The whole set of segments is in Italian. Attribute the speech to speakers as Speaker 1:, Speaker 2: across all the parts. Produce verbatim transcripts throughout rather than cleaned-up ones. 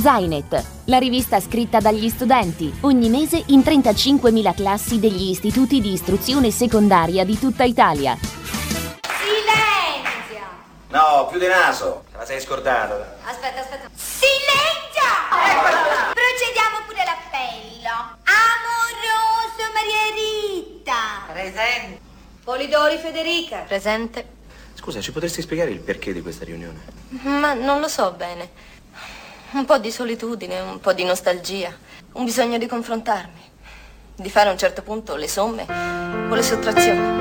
Speaker 1: Zainet, la rivista scritta dagli studenti, ogni mese in trentacinquemila classi degli istituti di istruzione secondaria di tutta Italia.
Speaker 2: Silenzio!
Speaker 3: No, più di naso, te la sei scordata.
Speaker 2: Aspetta, aspetta. Silenzio! Eccola! Procediamo pure l'appello. Amoroso Maria Rita.
Speaker 4: Presente.
Speaker 2: Polidori Federica.
Speaker 4: Presente.
Speaker 3: Scusa, ci potresti spiegare il perché di questa riunione?
Speaker 4: Ma non lo so bene. Un po' di solitudine, un po' di nostalgia, un bisogno di confrontarmi, di fare a un certo punto le somme o le sottrazioni.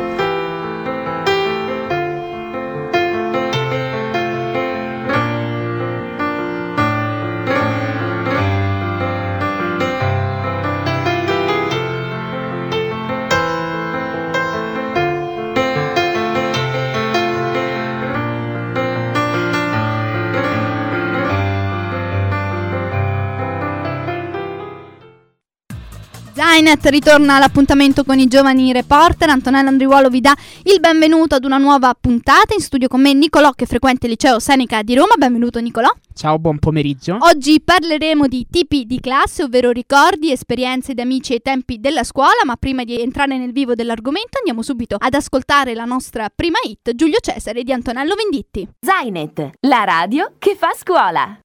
Speaker 5: Zainet ritorna all'appuntamento con i giovani reporter. Antonella Andriuolo vi dà il benvenuto ad una nuova puntata. In studio con me Nicolò, che frequenta il liceo Seneca di Roma. Benvenuto Nicolò.
Speaker 6: Ciao, buon pomeriggio.
Speaker 5: Oggi parleremo di tipi di classe, ovvero ricordi, esperienze di amici ai tempi della scuola. Ma prima di entrare nel vivo dell'argomento andiamo subito ad ascoltare la nostra prima hit, Giulio Cesare di Antonello Venditti.
Speaker 1: Zainet, la radio che fa scuola.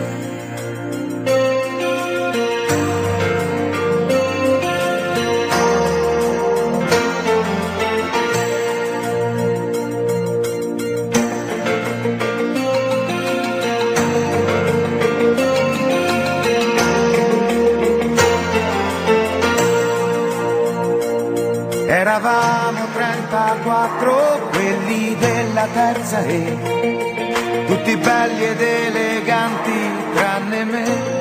Speaker 7: Eravamo trentaquattro, quelli della terza E, tutti belli ed eleganti tranne me.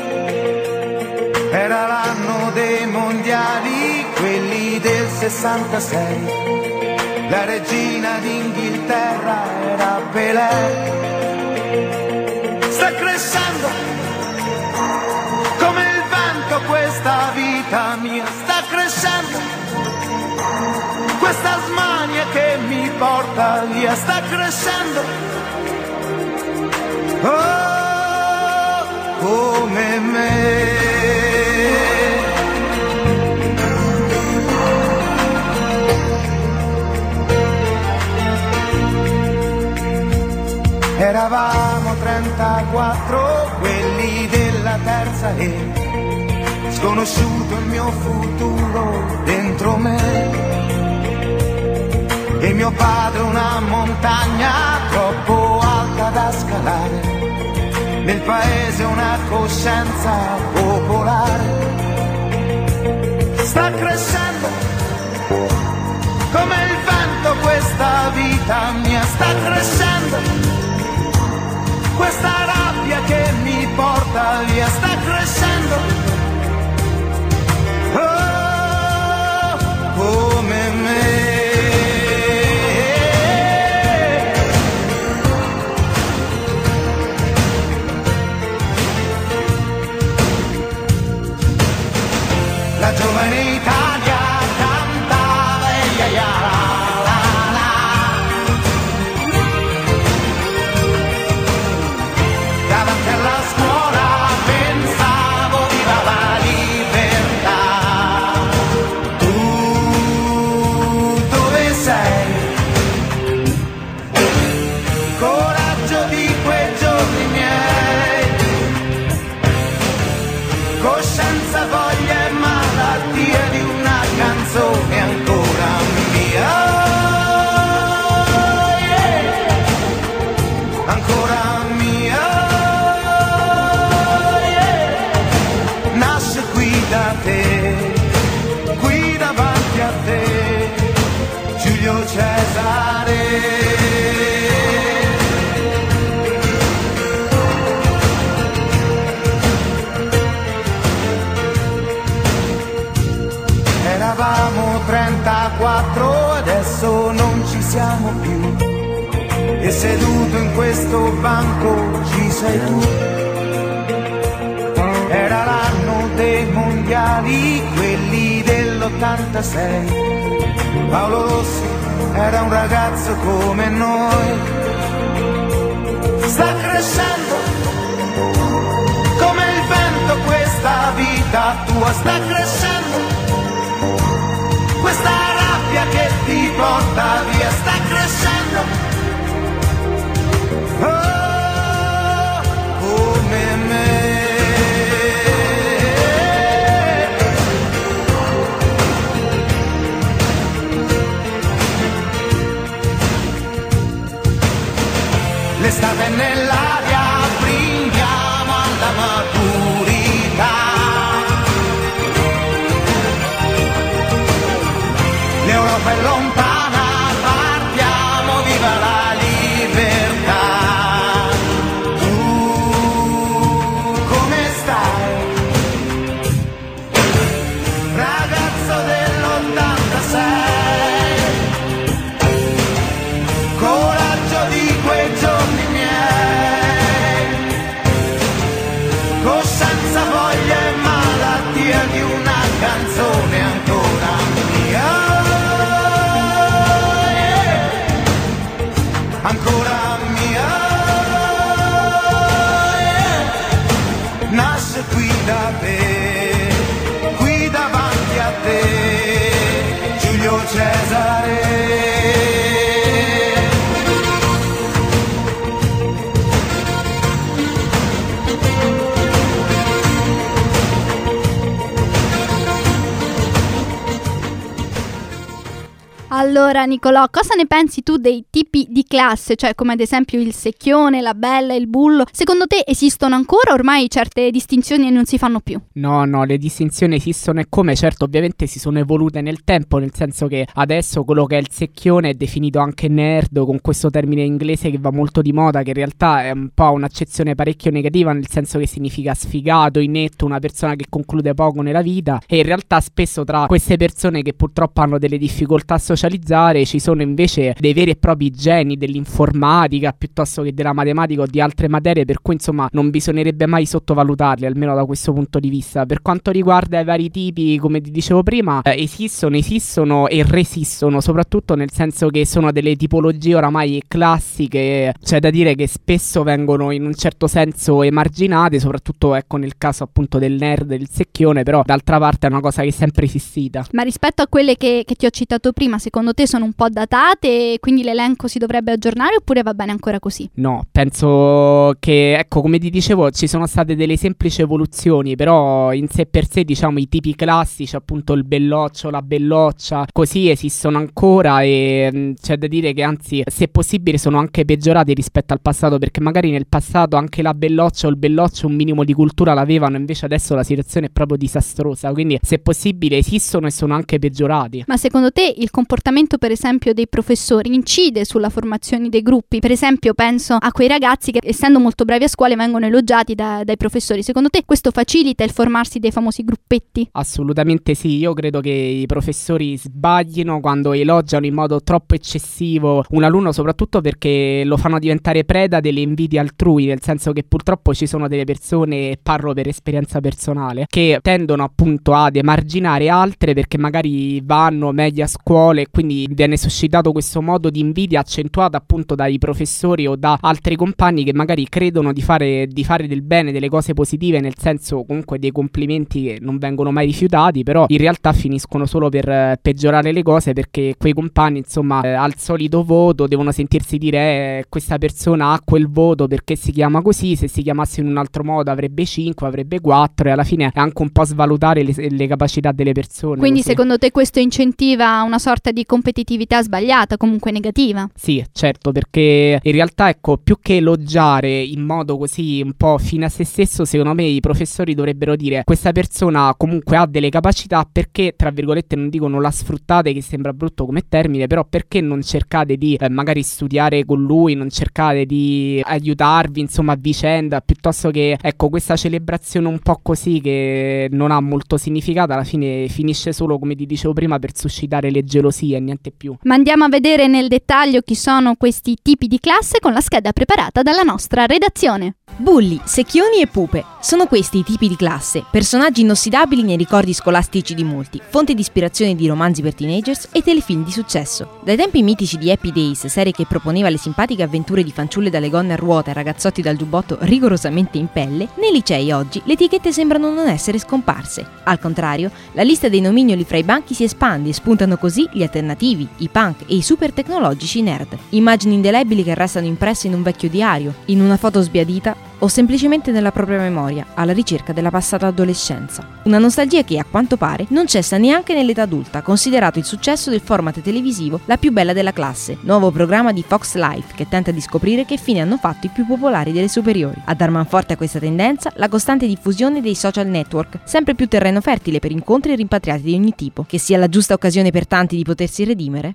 Speaker 7: Era l'anno dei mondiali, quelli del sessantasei. La regina d'Inghilterra era Pelé. Sta crescendo come il vento questa vita mia, sta crescendo questa smania che mi porta via, sta crescendo, oh, come me. Eravamo trentaquattro, quelli della terza E, sconosciuto il mio futuro dentro me. E mio padre una montagna troppo alta da scalare, nel paese una coscienza popolare. Sta crescendo come il vento questa vita mia, sta crescendo questa rabbia che mi porta via, sta crescendo, oh, come me. La giovane Italia cantava e ia ia la la la. Davanti alla scuola pensavo viva la libertà. Tu dove sei? Coraggio di quei giorni miei, coscienza, voglia e malattia di una canzone ancora mia, oh, yeah. Ancora mia, oh, yeah. Nasce qui da te, qui davanti a te, Giulio Cesare. Eravamo trentaquattro, adesso non ci siamo più, e seduto in questo banco ci sei tu. Era l'anno dei mondiali, quelli dell'ottantasei. Paolo Rossi era un ragazzo come noi. Sta crescendo come tua sta crescendo, questa rabbia che ti porta via sta crescendo, oh, come me. L'estate nell'aria, brindiamo alla maturità. L'Europa è lontana, partiamo, viva la libertà. Tu come stai? Ragazzo dell'ottantasei, coraggio di quei giorni miei, coscienza, voglia e malattia di una canzone ancora mia, yeah. Ancora mia, yeah. Nasce qui da te, qui davanti a te, Giulio Cesare.
Speaker 5: Allora Nicolò, cosa ne pensi tu dei tipi di classe, cioè come ad esempio il secchione, la bella, il bullo? Secondo te esistono ancora, ormai certe distinzioni non si fanno più?
Speaker 6: No, no, le distinzioni esistono e come, certo ovviamente si sono evolute nel tempo, nel senso che adesso quello che è il secchione è definito anche nerd, con questo termine inglese che va molto di moda, che in realtà è un po' un'accezione parecchio negativa, nel senso che significa sfigato, inetto, una persona che conclude poco nella vita, e in realtà spesso tra queste persone che purtroppo hanno delle difficoltà sociali ci sono invece dei veri e propri geni dell'informatica piuttosto che della matematica o di altre materie, per cui insomma non bisognerebbe mai sottovalutarli, almeno da questo punto di vista. Per quanto riguarda i vari tipi, come ti dicevo prima, eh, esistono, esistono e resistono, soprattutto nel senso che sono delle tipologie oramai classiche, c'è da dire che spesso vengono in un certo senso emarginate, soprattutto ecco nel caso appunto del nerd, del secchione, però d'altra parte è una cosa che è sempre esistita.
Speaker 5: Ma rispetto a quelle che, che ti ho citato prima, secondo te sono un po' datate e quindi l'elenco si dovrebbe aggiornare oppure va bene ancora così?
Speaker 6: No, penso che, ecco, come ti dicevo, ci sono state delle semplici evoluzioni, però in sé per sé, diciamo, i tipi classici, appunto il belloccio, la belloccia, così esistono ancora e mh, c'è da dire che anzi, se possibile, sono anche peggiorati rispetto al passato, perché magari nel passato anche la belloccia o il belloccio un minimo di cultura l'avevano, invece adesso la situazione è proprio disastrosa, quindi se possibile esistono e sono anche peggiorati.
Speaker 5: Ma secondo te il comportamento per esempio dei professori incide sulla formazione dei gruppi? Per esempio penso a quei ragazzi che essendo molto bravi a scuola vengono elogiati da, dai professori. Secondo te questo facilita il formarsi dei famosi gruppetti?
Speaker 6: Assolutamente sì, io credo che i professori sbaglino quando elogiano in modo troppo eccessivo un alunno, soprattutto perché lo fanno diventare preda delle invidie altrui, nel senso che purtroppo ci sono delle persone, parlo per esperienza personale, che tendono appunto ad emarginare altre perché magari vanno meglio a scuola e quindi viene suscitato questo modo di invidia accentuato appunto dai professori o da altri compagni che magari credono di fare, di fare del bene, delle cose positive, nel senso comunque dei complimenti che non vengono mai rifiutati, però in realtà finiscono solo per eh, peggiorare le cose, perché quei compagni insomma eh, al solito voto devono sentirsi dire eh, questa persona ha quel voto perché si chiama così, se si chiamasse in un altro modo avrebbe cinque, avrebbe quattro, e alla fine è anche un po' svalutare le, le capacità delle persone.
Speaker 5: Quindi
Speaker 6: così.
Speaker 5: Secondo te questo incentiva una sorta di competitività sbagliata, comunque negativa?
Speaker 6: Sì, certo, perché in realtà ecco, più che elogiare in modo così un po' fine a se stesso, secondo me i professori dovrebbero dire questa persona comunque ha delle capacità, perché tra virgolette, non dico non la sfruttate, che sembra brutto come termine, però perché non cercate di eh, magari studiare con lui, non cercate di aiutarvi insomma a vicenda, piuttosto che ecco questa celebrazione un po' così che non ha molto significato, alla fine finisce solo, come ti dicevo prima, per suscitare le gelosie e niente più.
Speaker 5: Ma andiamo a vedere nel dettaglio chi sono questi tipi di classe con la scheda preparata dalla nostra redazione.
Speaker 8: Bulli, secchioni e pupe. Sono questi i tipi di classe, personaggi inossidabili nei ricordi scolastici di molti, fonte di ispirazione di romanzi per teenagers e telefilm di successo. Dai tempi mitici di Happy Days, serie che proponeva le simpatiche avventure di fanciulle dalle gonne a ruota e ragazzotti dal giubbotto rigorosamente in pelle, nei licei oggi le etichette sembrano non essere scomparse. Al contrario, la lista dei nomignoli fra i banchi si espande e spuntano così gli alternativi, i punk e i super tecnologici nerd. Immagini indelebili che restano impresse in un vecchio diario, in una foto sbiadita o semplicemente nella propria memoria, alla ricerca della passata adolescenza. Una nostalgia che, a quanto pare, non cessa neanche nell'età adulta, considerato il successo del format televisivo La più bella della classe, nuovo programma di Fox Life che tenta di scoprire che fine hanno fatto i più popolari delle superiori. A dar manforte a questa tendenza, la costante diffusione dei social network, sempre più terreno fertile per incontri e rimpatriati di ogni tipo, che sia la giusta occasione per tanti di potersi redimere.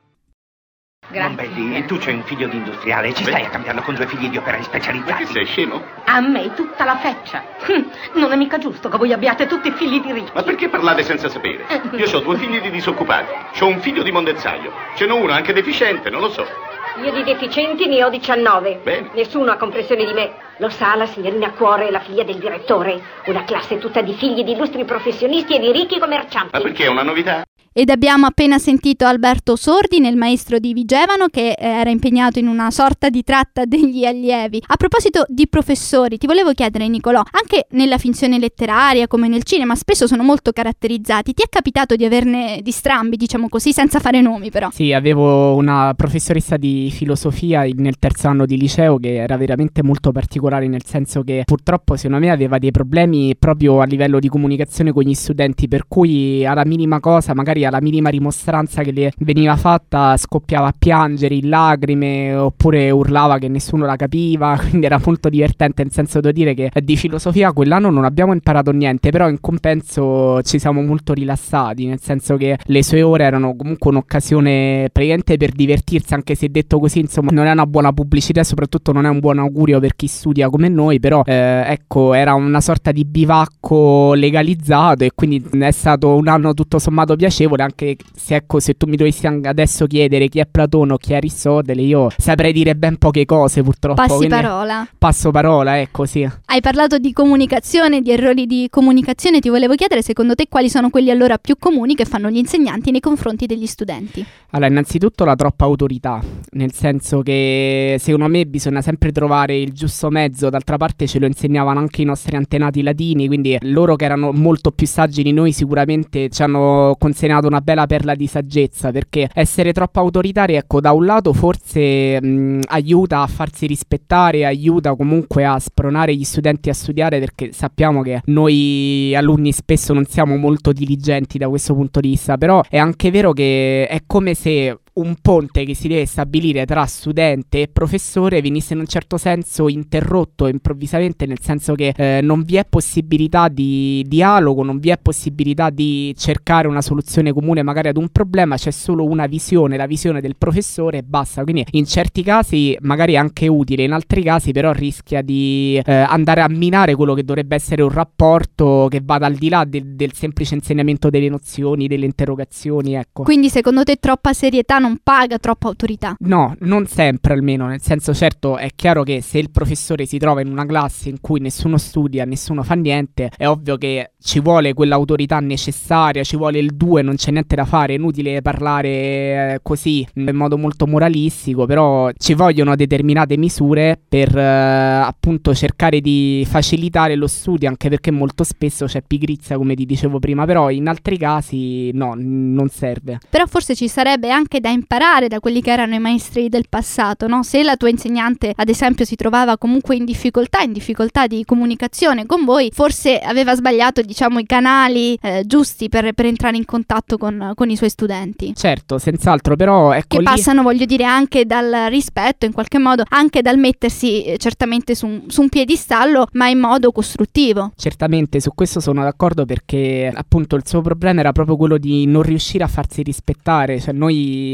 Speaker 9: Grazie. Belli, tu c'hai un figlio di industriale, ci Beh. stai a cambiarlo con due figli di operai specializzati.
Speaker 10: Ma che sei scemo?
Speaker 11: A me tutta la feccia. Hm, non è mica giusto che voi abbiate tutti figli di ricchi.
Speaker 10: Ma perché parlate senza sapere? Io ho due figli di disoccupati, ho un figlio di mondezzaio, ce n'ho uno anche deficiente, non lo so.
Speaker 11: Io di deficienti ne ho diciannove.
Speaker 10: Bene.
Speaker 11: Nessuno ha comprensione di me. Lo sa la signorina Cuore, la figlia del direttore. Una classe tutta di figli di illustri professionisti e di ricchi commercianti.
Speaker 10: Ma perché è una novità?
Speaker 5: Ed abbiamo appena sentito Alberto Sordi, nel Maestro di Vigevano, che era impegnato in una sorta di tratta degli allievi. A proposito di professori, ti volevo chiedere, Nicolò, anche nella finzione letteraria come nel cinema spesso sono molto caratterizzati. Ti è capitato di averne di strambi, diciamo così, senza fare nomi però?
Speaker 6: Sì, avevo una professoressa di filosofia nel terzo anno di liceo che era veramente molto particolare, nel senso che purtroppo secondo me aveva dei problemi proprio a livello di comunicazione con gli studenti, per cui alla minima cosa, magari alla minima rimostranza che le veniva fatta scoppiava a piangere in lacrime oppure urlava che nessuno la capiva, quindi era molto divertente, nel senso, devo dire che di filosofia quell'anno non abbiamo imparato niente, però in compenso ci siamo molto rilassati, nel senso che le sue ore erano comunque un'occasione praticamente per divertirsi, anche se detto così insomma non è una buona pubblicità e soprattutto non è un buon augurio per chi studia come noi, però eh, ecco, era una sorta di bivacco legalizzato e quindi è stato un anno tutto sommato piacevole, anche se ecco, se tu mi dovessi adesso chiedere chi è Platone o chi è Aristotele, io saprei dire ben poche cose purtroppo.
Speaker 5: Passi parola.
Speaker 6: Passo parola, ecco, sì.
Speaker 5: Hai parlato di comunicazione, di errori di comunicazione, ti volevo chiedere secondo te quali sono quelli allora più comuni che fanno gli insegnanti nei confronti degli studenti?
Speaker 6: Allora, innanzitutto la troppa autorità, nel senso che secondo me bisogna sempre trovare il giusto mezzo, d'altra parte ce lo insegnavano anche i nostri antenati latini, quindi loro che erano molto più saggi di noi sicuramente ci hanno consegnato una bella perla di saggezza, perché essere troppo autoritari, ecco, da un lato forse mh, aiuta a farsi rispettare, aiuta comunque a spronare gli studenti a studiare, perché sappiamo che noi alunni spesso non siamo molto diligenti da questo punto di vista, però è anche vero che è come se un ponte che si deve stabilire tra studente e professore venisse in un certo senso interrotto improvvisamente, nel senso che eh, non vi è possibilità di dialogo, non vi è possibilità di cercare una soluzione comune magari ad un problema, c'è solo una visione, la visione del professore e basta. Quindi in certi casi magari è anche utile, in altri casi però rischia di eh, andare a minare quello che dovrebbe essere un rapporto che vada al di là del, del semplice insegnamento delle nozioni, delle interrogazioni, ecco.
Speaker 5: Quindi secondo te troppa serietà non paga, troppa autorità?
Speaker 6: No, non sempre almeno, nel senso, certo è chiaro che se il professore si trova in una classe in cui nessuno studia, nessuno fa niente, è ovvio che ci vuole quell'autorità necessaria, ci vuole il due, non c'è niente da fare, è inutile parlare eh, così in modo molto moralistico, però ci vogliono determinate misure per eh, appunto cercare di facilitare lo studio, anche perché molto spesso c'è pigrizia, come ti dicevo prima, però in altri casi no, non serve.
Speaker 5: Però forse ci sarebbe anche da imparare da quelli che erano i maestri del passato, no? Se la tua insegnante ad esempio si trovava comunque in difficoltà, in difficoltà di comunicazione con voi, forse aveva sbagliato, diciamo, i canali eh, giusti per, per entrare in contatto con, con i suoi studenti.
Speaker 6: Certo, senz'altro, però ecco,
Speaker 5: che
Speaker 6: lì...
Speaker 5: passano, voglio dire, anche dal rispetto, in qualche modo, anche dal mettersi eh, certamente su un, su un piedistallo, ma in modo costruttivo.
Speaker 6: Certamente, su questo sono d'accordo, perché appunto il suo problema era proprio quello di non riuscire a farsi rispettare, cioè noi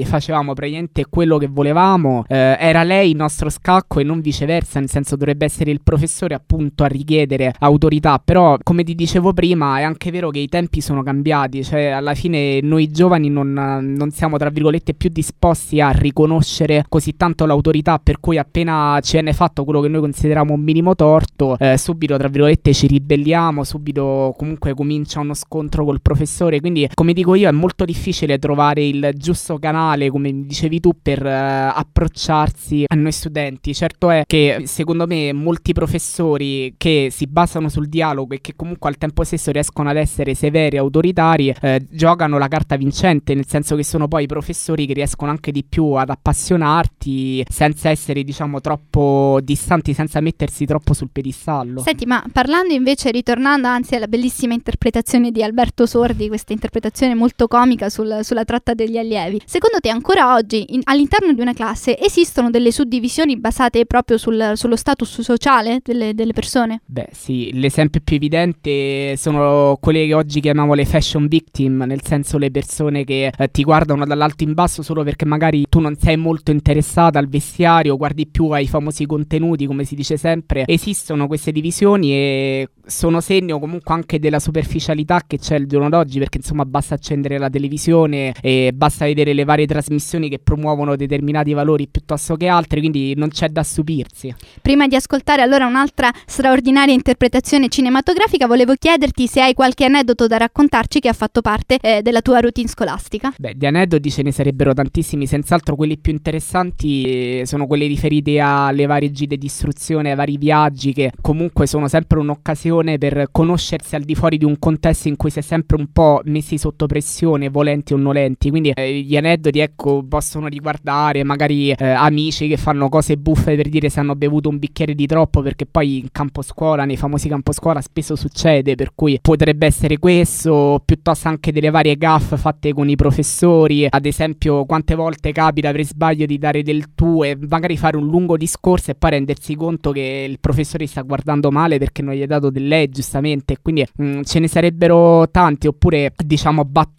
Speaker 6: facevamo praticamente quello che volevamo, eh, era lei il nostro scacco e non viceversa, nel senso dovrebbe essere il professore appunto a richiedere autorità. Però come ti dicevo prima è anche vero che i tempi sono cambiati, cioè alla fine noi giovani non, non siamo tra virgolette più disposti a riconoscere così tanto l'autorità, per cui appena ci viene fatto quello che noi consideriamo un minimo torto, eh, subito tra virgolette ci ribelliamo, subito comunque comincia uno scontro col professore. Quindi come dico io è molto difficile trovare il giusto canale, come dicevi tu, per uh, approcciarsi a noi studenti. Certo è che secondo me molti professori che si basano sul dialogo e che comunque al tempo stesso riescono ad essere severi e autoritari eh, giocano la carta vincente, nel senso che sono poi i professori che riescono anche di più ad appassionarti senza essere diciamo troppo distanti, senza mettersi troppo sul piedistallo.
Speaker 5: Senti, ma parlando invece, ritornando anzi alla bellissima interpretazione di Alberto Sordi, questa interpretazione molto comica sul, sulla tratta degli allievi, secondo te ancora oggi in, all'interno di una classe esistono delle suddivisioni basate proprio sul, sullo status sociale delle, delle persone?
Speaker 6: Beh sì, l'esempio più evidente sono quelle che oggi chiamiamo le fashion victim, nel senso le persone che eh, ti guardano dall'alto in basso solo perché magari tu non sei molto interessata al vestiario, guardi più ai famosi contenuti, come si dice sempre. Esistono queste divisioni e sono segno comunque anche della superficialità che c'è il giorno d'oggi, perché insomma basta accendere la televisione e basta vedere le varie trasmissioni che promuovono determinati valori piuttosto che altri, quindi non c'è da stupirsi.
Speaker 5: Prima di ascoltare allora un'altra straordinaria interpretazione cinematografica, volevo chiederti se hai qualche aneddoto da raccontarci che ha fatto parte eh, della tua routine scolastica.
Speaker 6: Beh, di aneddoti ce ne sarebbero tantissimi, senz'altro quelli più interessanti sono quelli riferiti alle varie gite di istruzione, ai vari viaggi, che comunque sono sempre un'occasione per conoscersi al di fuori di un contesto in cui si è sempre un po' messi sotto pressione, volenti o nolenti. Quindi eh, gli aneddoti, ecco, possono riguardare magari eh, amici che fanno cose buffe, per dire se hanno bevuto un bicchiere di troppo, perché poi in campo scuola, nei famosi campo scuola spesso succede, per cui potrebbe essere questo, piuttosto anche delle varie gaffe fatte con i professori. Ad esempio, quante volte capita per sbaglio di dare del tu e magari fare un lungo discorso e poi rendersi conto che il professore sta guardando male perché non gli hai dato del lei, giustamente. Quindi mh, ce ne sarebbero tanti, oppure diciamo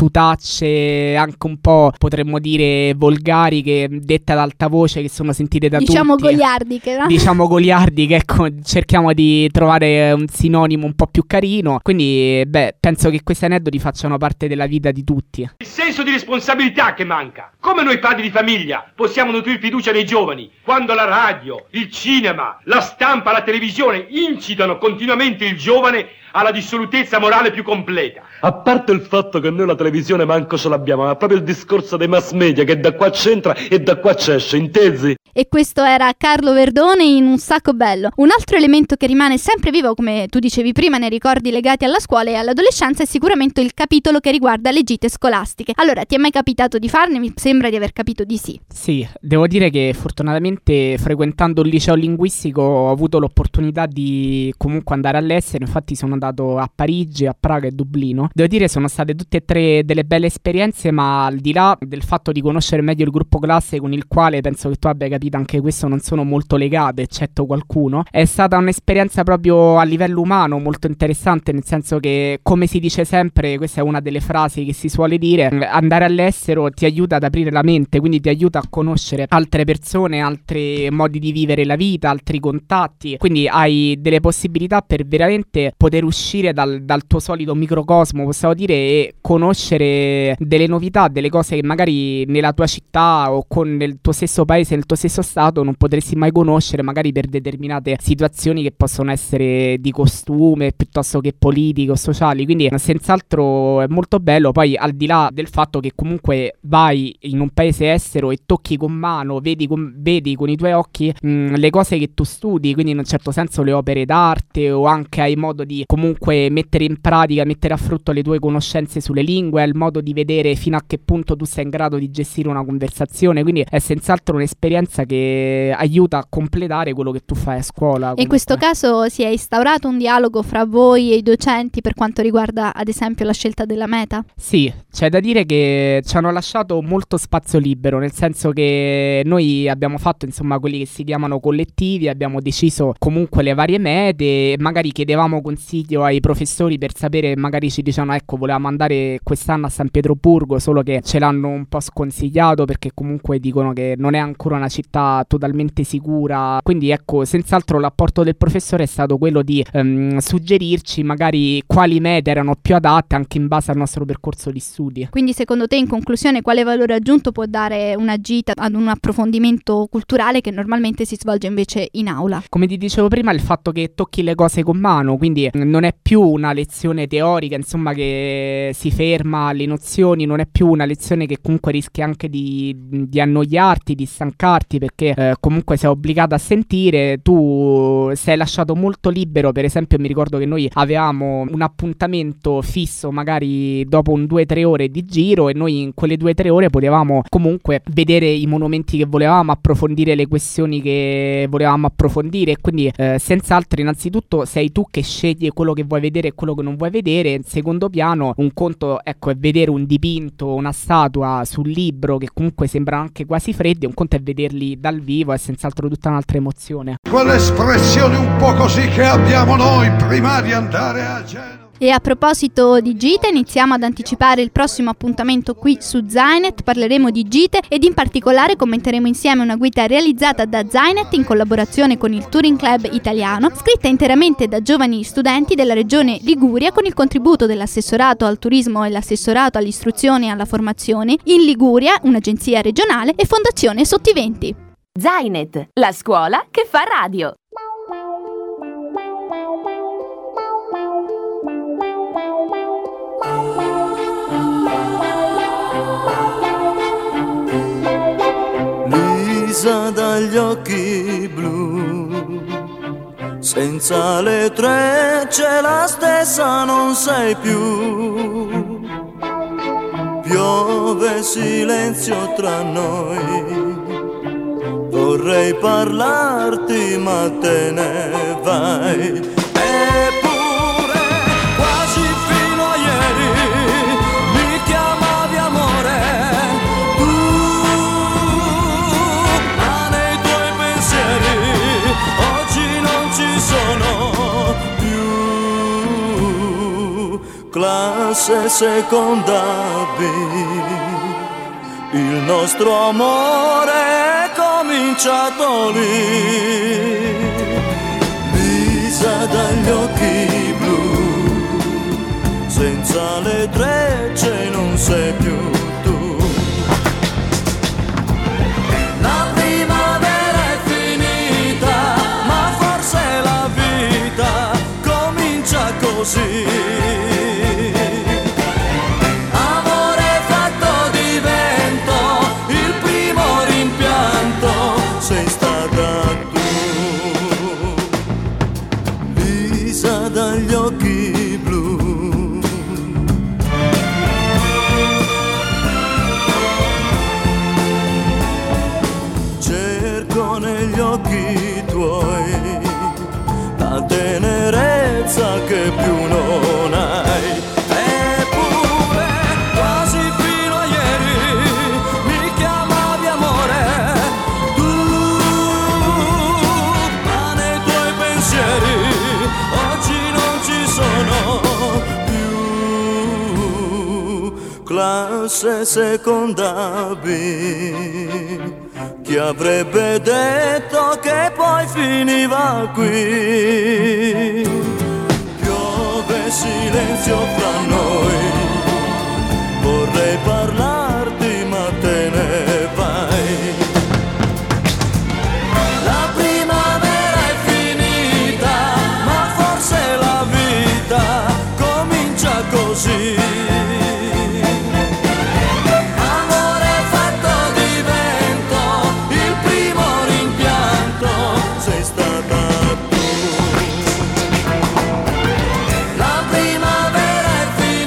Speaker 6: battutacce anche un po', potremmo dire, volgari, che dette ad alta voce, che sono sentite da
Speaker 5: diciamo
Speaker 6: tutti.
Speaker 5: Goliardiche, no?
Speaker 6: Diciamo goliardiche, ecco, cerchiamo di trovare un sinonimo un po' più carino. Quindi beh, penso che questi aneddoti facciano parte della vita di tutti.
Speaker 12: Il senso di responsabilità che manca. Come noi padri di famiglia possiamo nutrire fiducia nei giovani quando la radio, il cinema, la stampa, la televisione incitano continuamente il giovane alla dissolutezza morale più completa?
Speaker 13: A parte il fatto che noi la televisione manco ce l'abbiamo, ma proprio il discorso dei mass media che da qua c'entra e da qua c'esce, intesi?
Speaker 5: E questo era Carlo Verdone in Un sacco bello. Un altro elemento che rimane sempre vivo, come tu dicevi prima, nei ricordi legati alla scuola e all'adolescenza è sicuramente il capitolo che riguarda le gite scolastiche. Allora, ti è mai capitato di farne? Mi sembra di aver capito di sì.
Speaker 6: Sì, devo dire che fortunatamente frequentando un liceo linguistico ho avuto l'opportunità di comunque andare all'estero. Infatti sono andato a Parigi, a Praga e Dublino. Devo dire sono state tutte e tre delle belle esperienze, ma al di là del fatto di conoscere meglio il gruppo classe, con il quale penso che tu abbia capito anche questo non sono molto legato, eccetto qualcuno, è stata un'esperienza proprio a livello umano molto interessante, nel senso che, come si dice sempre, questa è una delle frasi che si suole dire, andare all'estero ti aiuta ad aprire la mente, quindi ti aiuta a conoscere altre persone, altri modi di vivere la vita, altri contatti, quindi hai delle possibilità per veramente poter uscire dal, dal tuo solito microcosmo, possiamo dire, e conoscere delle novità, delle cose che magari nella tua città o con nel tuo stesso paese, nel tuo stesso stato non potresti mai conoscere, magari per determinate situazioni che possono essere di costume piuttosto che politiche o sociali. Quindi senz'altro è molto bello. Poi al di là del fatto che comunque vai in un paese estero e tocchi con mano, vedi con, vedi con i tuoi occhi mh, le cose che tu studi, quindi in un certo senso le opere d'arte, o anche hai modo di comunque mettere in pratica, mettere a frutto le tue conoscenze sulle lingue, hai il modo di vedere fino a che punto tu sei in grado di gestire una conversazione. Quindi è senz'altro un'esperienza che aiuta a completare quello che tu fai a scuola. Comunque.
Speaker 5: In questo caso si è instaurato un dialogo fra voi e i docenti per quanto riguarda ad esempio la scelta della meta?
Speaker 6: Sì, c'è da dire che ci hanno lasciato molto spazio libero, nel senso che noi abbiamo fatto insomma quelli che si chiamano collettivi, abbiamo deciso comunque le varie mete, magari chiedevamo consigli consiglio ai professori per sapere, magari ci dicevano ecco volevamo andare quest'anno a San Pietroburgo, solo che ce l'hanno un po' sconsigliato perché comunque dicono che non è ancora una città totalmente sicura, quindi ecco senz'altro l'apporto del professore è stato quello di um, suggerirci magari quali mete erano più adatte anche in base al nostro percorso di studi.
Speaker 5: Quindi secondo te in conclusione quale valore aggiunto può dare una gita ad un approfondimento culturale che normalmente si svolge invece in aula?
Speaker 6: Come ti dicevo prima, il fatto che tocchi le cose con mano, quindi non è più una lezione teorica insomma che si ferma alle nozioni, non è più una lezione che comunque rischia anche di, di annoiarti, di stancarti perché eh, comunque sei obbligato a sentire, tu sei lasciato molto libero. Per esempio mi ricordo che noi avevamo un appuntamento fisso magari dopo un due tre ore di giro e noi in quelle due tre ore potevamo comunque vedere i monumenti che volevamo, approfondire le questioni che volevamo approfondire e quindi eh, senz'altro innanzitutto sei tu che scegli quello che vuoi vedere e quello che non vuoi vedere. In secondo piano un conto ecco è vedere un dipinto, una statua sul libro che comunque sembrano anche quasi freddi, un conto è vederli dal vivo, è senz'altro tutta un'altra emozione.
Speaker 14: Quell'espressione un po' così che abbiamo noi prima di andare a Genova.
Speaker 5: E a proposito di gite, iniziamo ad anticipare il prossimo appuntamento qui su Zainet. Parleremo di gite ed in particolare commenteremo insieme una guida realizzata da Zainet in collaborazione con il Touring Club Italiano, scritta interamente da giovani studenti della regione Liguria con il contributo dell'assessorato al turismo e l'assessorato all'istruzione e alla formazione in Liguria, un'agenzia regionale, e Fondazione Sottiventi.
Speaker 1: Zainet, la scuola che fa radio.
Speaker 15: Lisa dagli occhi blu, senza le trecce la stessa non sei più. Piove silenzio tra noi, vorrei parlarti ma te ne vai. Eppure quasi fino a ieri mi chiamavi amore, tu, ma nei tuoi pensieri oggi non ci sono più. Classe seconda B, il nostro amore è cominciato lì. Lisa dagli occhi blu, senza le trecce non sei più tu. La primavera è finita, ma forse la vita comincia così. Sei stata tu, Lisa dagli occhi blu. Cerco negli occhi tuoi la tenerezza che più non hai. Eppure quasi fino a ieri mi chiamavi amore, oggi non ci sono più. Classe seconda B, chi avrebbe detto che poi finiva qui? Piove silenzio fra noi, vorrei parlarti ma te ne vai. La primavera è finita, ma forse la vita comincia così. Amore fatto di vento, il primo rimpianto sei stata tu. La primavera è finita.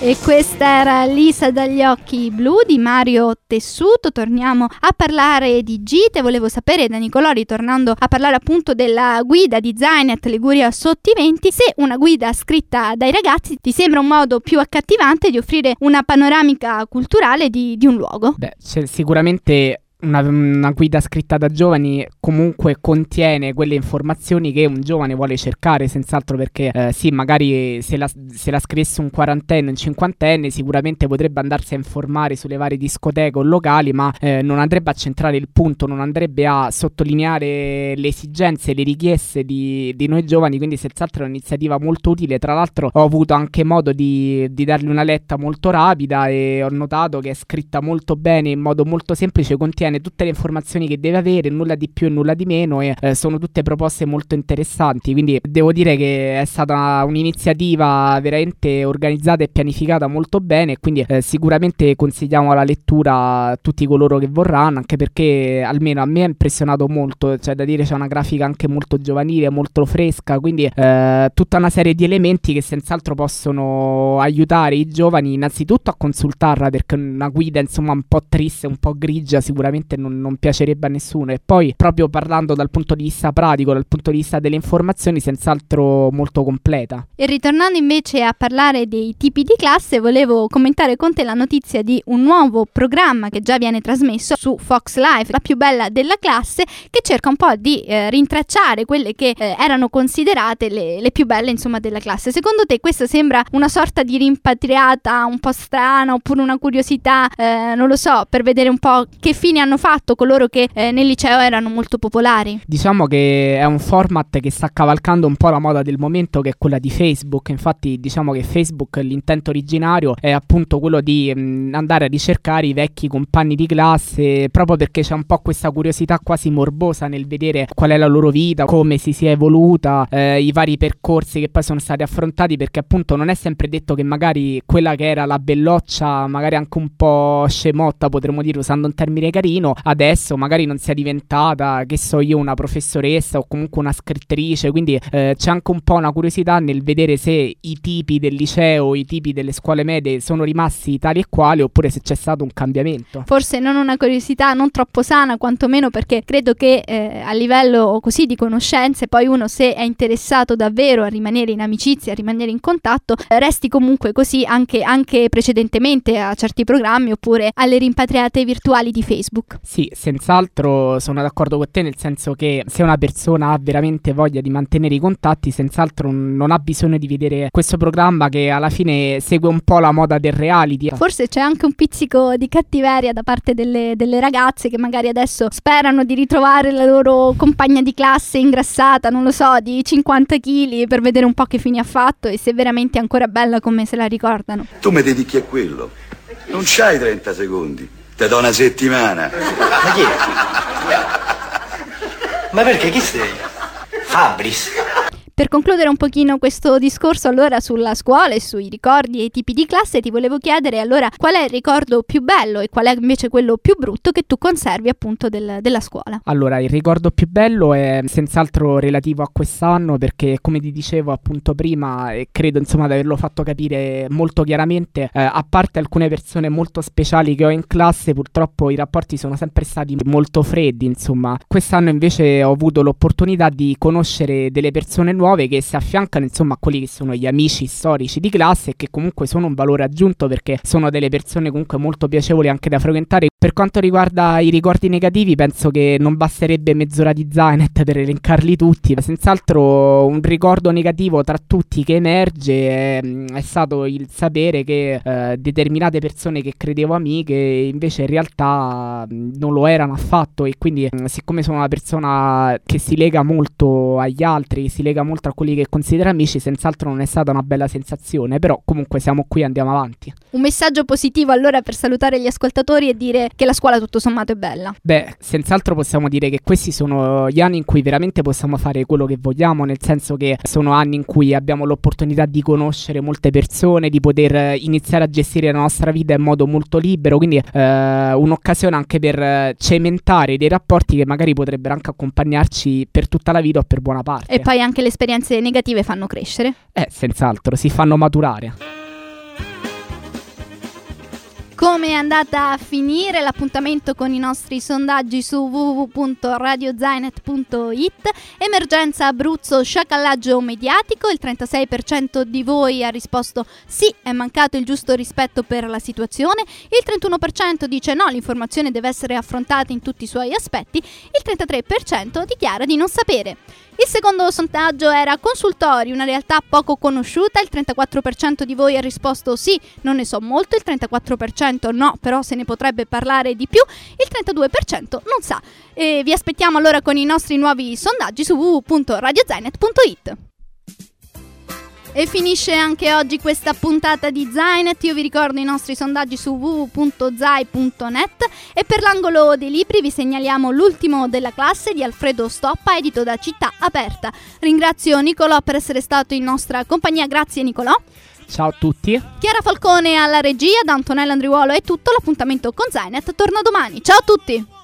Speaker 5: E questa era Lisa dagli occhi blu di Mario Tessuto. Torniamo a parlare di gite. Volevo sapere da Nicolò, ritornando a parlare appunto della guida di Zainet Liguria sotto i venti, se una guida scritta dai ragazzi ti sembra un modo più accattivante di offrire una panoramica culturale di, di un luogo.
Speaker 6: Beh, c'è sicuramente Una, una guida scritta da giovani comunque contiene quelle informazioni che un giovane vuole cercare, senz'altro, perché eh, sì, magari se la, se la scrisse un quarantenne, un cinquantenne, sicuramente potrebbe andarsi a informare sulle varie discoteche o locali, ma eh, non andrebbe a centrare il punto, non andrebbe a sottolineare le esigenze, le richieste di, di noi giovani, quindi senz'altro è un'iniziativa molto utile. Tra l'altro ho avuto anche modo di, di dargli una letta molto rapida e ho notato che è scritta molto bene, in modo molto semplice, contiene tutte le informazioni che deve avere, nulla di più e nulla di meno, e eh, sono tutte proposte molto interessanti, quindi devo dire che è stata un'iniziativa veramente organizzata e pianificata molto bene, e quindi eh, sicuramente consigliamo la lettura a tutti coloro che vorranno, anche perché almeno a me ha impressionato molto, cioè da dire, c'è una grafica anche molto giovanile, molto fresca, quindi eh, tutta una serie di elementi che senz'altro possono aiutare i giovani innanzitutto a consultarla, perché una guida insomma un po' triste, un po' grigia sicuramente Non, non piacerebbe a nessuno, e poi proprio parlando dal punto di vista pratico, dal punto di vista delle informazioni, senz'altro molto completa.
Speaker 5: E ritornando invece a parlare dei tipi di classe, volevo commentare con te la notizia di un nuovo programma che già viene trasmesso su Fox Life, La più bella della classe, che cerca un po' di eh, rintracciare quelle che eh, erano considerate le, le più belle insomma della classe. Secondo te questa sembra una sorta di rimpatriata un po' strana, oppure una curiosità, eh, non lo so, per vedere un po' che fine hanno fatto coloro che eh, nel liceo erano molto popolari?
Speaker 6: Diciamo che è un format che sta cavalcando un po' la moda del momento, che è quella di Facebook. Infatti diciamo che Facebook, l'intento originario è appunto quello di mh, andare a ricercare i vecchi compagni di classe, proprio perché c'è un po' questa curiosità quasi morbosa nel vedere qual è la loro vita, come si sia evoluta, eh, i vari percorsi che poi sono stati affrontati, perché appunto non è sempre detto che magari quella che era la belloccia, magari anche un po' scemotta, potremmo dire usando un termine carino, adesso magari non sia diventata, che so io, una professoressa o comunque una scrittrice, quindi eh, c'è anche un po' una curiosità nel vedere se i tipi del liceo, i tipi delle scuole medie sono rimasti tali e quali, oppure se c'è stato un cambiamento.
Speaker 5: Forse non una curiosità non troppo sana, quantomeno, perché credo che eh, a livello così di conoscenze, poi uno, se è interessato davvero a rimanere in amicizia, a rimanere in contatto, eh, resti comunque così anche, anche precedentemente a certi programmi oppure alle rimpatriate virtuali di Facebook.
Speaker 6: Sì, senz'altro sono d'accordo con te, nel senso che se una persona ha veramente voglia di mantenere i contatti, senz'altro non ha bisogno di vedere questo programma che alla fine segue un po' la moda del reality.
Speaker 5: Forse c'è anche un pizzico di cattiveria da parte delle, delle ragazze che magari adesso sperano di ritrovare la loro compagna di classe ingrassata, non lo so, di cinquanta chili, per vedere un po' che fine ha fatto e se veramente è ancora bella come se la ricordano.
Speaker 16: Tu mi dedichi a quello, non c'hai trenta secondi. Te do una settimana.
Speaker 3: Ma chi è? Ma perché chi sei? Fabris.
Speaker 5: Per concludere un pochino questo discorso allora sulla scuola e sui ricordi e i tipi di classe, ti volevo chiedere allora qual è il ricordo più bello e qual è invece quello più brutto che tu conservi appunto del, della scuola.
Speaker 6: Allora, il ricordo più bello è senz'altro relativo a quest'anno, perché come ti dicevo appunto prima, e credo insomma di averlo fatto capire molto chiaramente, eh, a parte alcune persone molto speciali che ho in classe, purtroppo i rapporti sono sempre stati molto freddi, insomma. Quest'anno invece ho avuto l'opportunità di conoscere delle persone nuove che si affiancano insomma a quelli che sono gli amici storici di classe, e che comunque sono un valore aggiunto perché sono delle persone comunque molto piacevoli anche da frequentare. Per quanto riguarda i ricordi negativi, penso che non basterebbe mezz'ora di Zainet per elencarli tutti. Senz'altro un ricordo negativo tra tutti che emerge è, è stato il sapere che eh, determinate persone che credevo amiche invece in realtà non lo erano affatto, e quindi siccome sono una persona che si lega molto agli altri, che si lega molto a quelli che considera amici, senz'altro non è stata una bella sensazione, però comunque siamo qui, andiamo avanti.
Speaker 5: Un messaggio positivo allora per salutare gli ascoltatori e dire che la scuola tutto sommato è bella.
Speaker 6: Beh, senz'altro possiamo dire che questi sono gli anni in cui veramente possiamo fare quello che vogliamo, nel senso che sono anni in cui abbiamo l'opportunità di conoscere molte persone, di poter iniziare a gestire la nostra vita in modo molto libero, quindi eh, un'occasione anche per cementare dei rapporti che magari potrebbero anche accompagnarci per tutta la vita o per buona parte.
Speaker 5: E poi anche le esperienze negative fanno crescere.
Speaker 6: Eh, senz'altro, si fanno maturare.
Speaker 5: Come è andata a finire l'appuntamento con i nostri sondaggi su w w w punto radio zainet punto it? Emergenza Abruzzo, sciacallaggio mediatico, il trentasei per cento di voi ha risposto sì, è mancato il giusto rispetto per la situazione, il trentuno per cento dice no, l'informazione deve essere affrontata in tutti i suoi aspetti, il trentatré per cento dichiara di non sapere. Il secondo sondaggio era consultori, una realtà poco conosciuta, il trentaquattro per cento di voi ha risposto sì, non ne so molto, il trentaquattro per cento no, però se ne potrebbe parlare di più, il trentadue per cento non sa. E vi aspettiamo allora con i nostri nuovi sondaggi su w w w punto radio zainet punto it. E finisce anche oggi questa puntata di Zainet. Io vi ricordo i nostri sondaggi su w w w punto zai punto net e per l'angolo dei libri vi segnaliamo L'ultimo della classe di Alfredo Stoppa, edito da Città Aperta. Ringrazio Nicolò per essere stato in nostra compagnia. Grazie Nicolò.
Speaker 6: Ciao a tutti.
Speaker 5: Chiara Falcone alla regia, da Antonella Andriuolo è tutto. L'appuntamento con Zainet torna domani. Ciao a tutti.